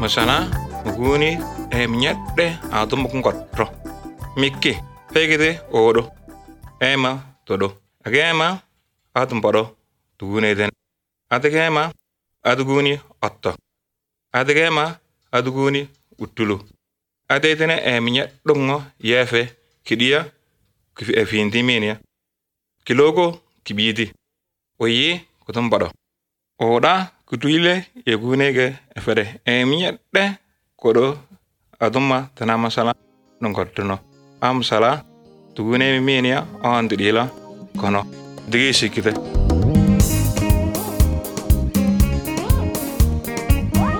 masana muguni nyedde adum kotro mikki pegede odo ema todo agema adum podo tugune den adegema aduguni otto adegema aduguni utulu adetene nyeddongo yefe kidia kifindi minia kiloko kibidi oyi kutum podo oda kutuile yegunege efere nyedde kodo aduma tanama sala nongotno am sala tugune minia on didila kono digi sikite